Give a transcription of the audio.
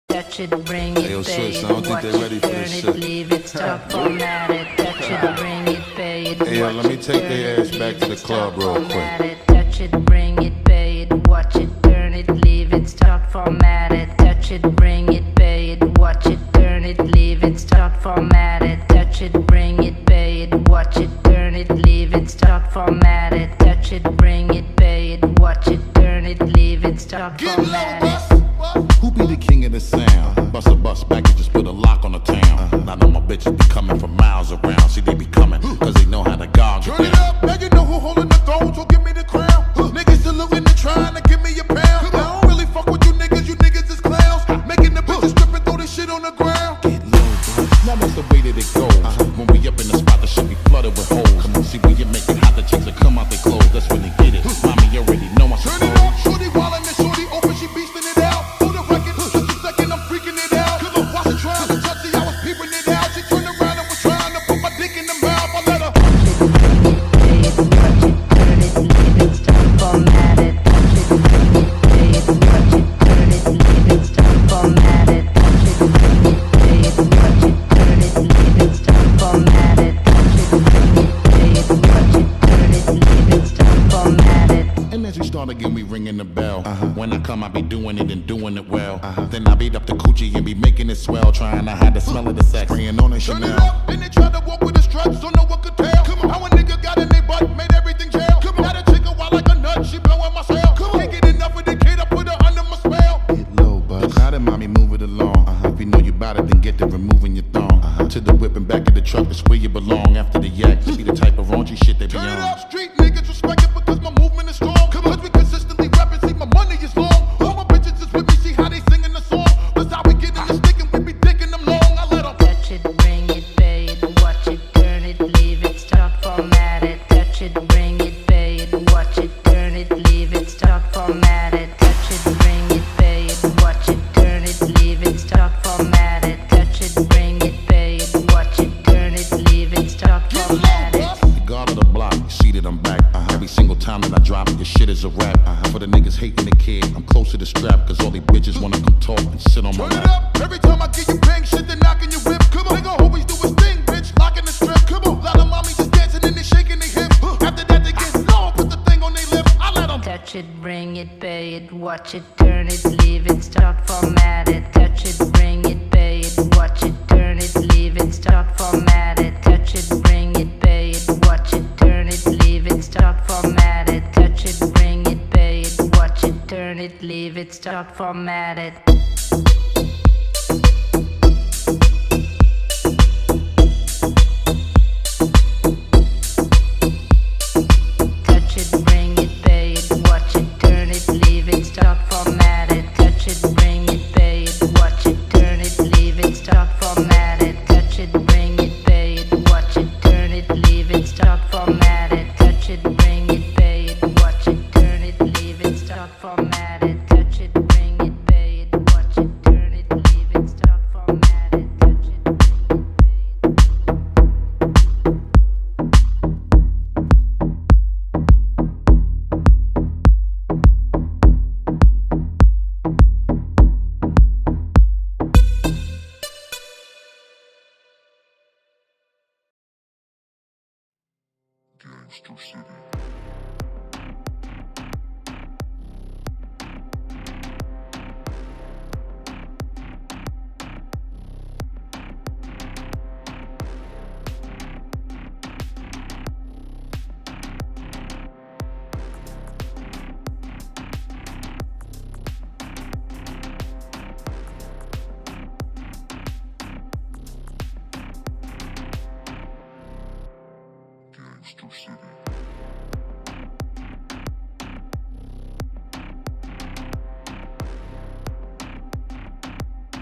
Touch it, bring it, yo, pay sis, it, I don't think watch they ready it, for turn this it, shit. leave it, stop, format it. Touch it, bring it, pay it, Hey, yo, watch let me it, take turn their it, ass back leave to the it, stop, club real quick. format it. Touch it, bring it, pay it, watch it, turn it, leave it, start, format it. Touch it, bring it, pay it, watch it, turn it, leave it, start, format it. Touch it, bring it, pay it, watch it, turn it, leave it, start, format it. Touch it, bring it, pay it, watch it, turn it, leave it, start, format it. Who be the king of the sound? Bust a bus packages, put a lock on the town. Now know my bitches be coming from miles around. See, they be coming, cause they know how to gog it Turn it down. up, now you know who holding the throne, so give me the crown. Niggas saluting and trying to give me a pound. I don't really fuck with you niggas is clowns. Making the bitches strip and throw this shit on the ground. Get low, bro. Now that's the way that it goes. When we up in the spot, the shit be flooded with holes. Come on, see, when you make it hot, the chicks will come out their clothes. That's when they get it. Mommy, you already know I Turn it up, shorty wildin' and shorty open, she beastin' it out. For the record, just a second, I'm freaking it out. Cause I wasn't trying to touch it, I was peeping it out. She turned around and was trying to put my dick in the mouth. I let her. And as we start again, we ringing the bell. When I come, I be doing it and doing it well. Then I beat up the coochie and be making it swell. Trying to hide the smell of the sex. Spraying on a Turn it Chanel. up, then they tried to walk with the struts, so no one could tell. How a nigga got in their butt, made everything jail. Now the chick a wild like a nut, she blowing my cell. Can't get enough of the kid, I put her under my spell. Get low, bud. Now that mommy move it along. If you know you bout it, then get to removing your thong. To the whip and back of the truck, that's where you belong. After the yak, see the type of raunchy shit they be Turn it on. up, street niggas respect it because my movement is strong. Cause we consistently rapping, see my money is long. All my bitches is with me, see how they singing the song. That's how we get in the stick and we be dicking them long. I let them. Touch it, bring it, pay it, watch it, turn it, leave it, start, format it. Touch it, bring it, pay it, watch it, turn it, leave it, start, format it. Touch it, bring it, pay it, watch it, turn it, leave it, start, format it. Touch it, bring it, pay it, watch it, turn it, leave it, start, format it. The guard of the block, you see that I'm back. Every single time that I drop it, your shit is a rap. For the niggas hating the kid, I'm close to the strap. Cause all these bitches wanna come talk and sit on my Turn it lap. up, every time I get you bang shit, they knocking your whip. Come on, nigga always do his thing, bitch, locking the strip. Come on, lot of mommies just dancing and they shaking their hips. After that they get low, put the thing on their lip. I let them. Touch it, bring it, pay it, watch it, turn it, leave it, start, format it. Touch it, bring it, pay it, watch it, turn it, leave it, start, format it. Touch it, bring it, pay it, watch it, turn it, leave it, start, format it. Touch it, bring it, pay it, watch it, turn it, leave it, start, format it. Touch it, bring it, pay it, watch it, turn it, leave it, start, format it. Touch it, bring it, pay it, watch it, turn it, leave it, start, format it. Touch it, bring it, pay it, watch it, turn it, leave it, start, format it. Touch it, bring it, pay it, watch it, turn it, leave it, start, format it. Touch it, bring it, pay it, watch it, turn it, leave it, start, format it. Touch it, bring Gangster City.